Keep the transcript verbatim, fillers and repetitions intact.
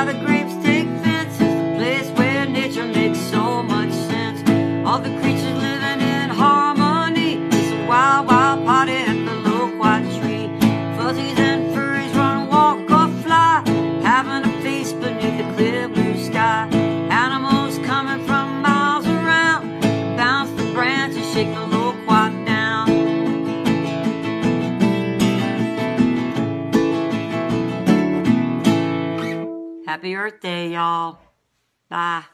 by the grapes take fence. It's the place where nature makes so much sense. All the creatures living in harmony. It's a wild, wild party at the low white tree. Fuzzies and furries run, walk or fly, having a feast beneath the clear blue sky. Animals coming from miles around, bounce the branches, shake the low quad down. Happy Earth Day, y'all. Bye.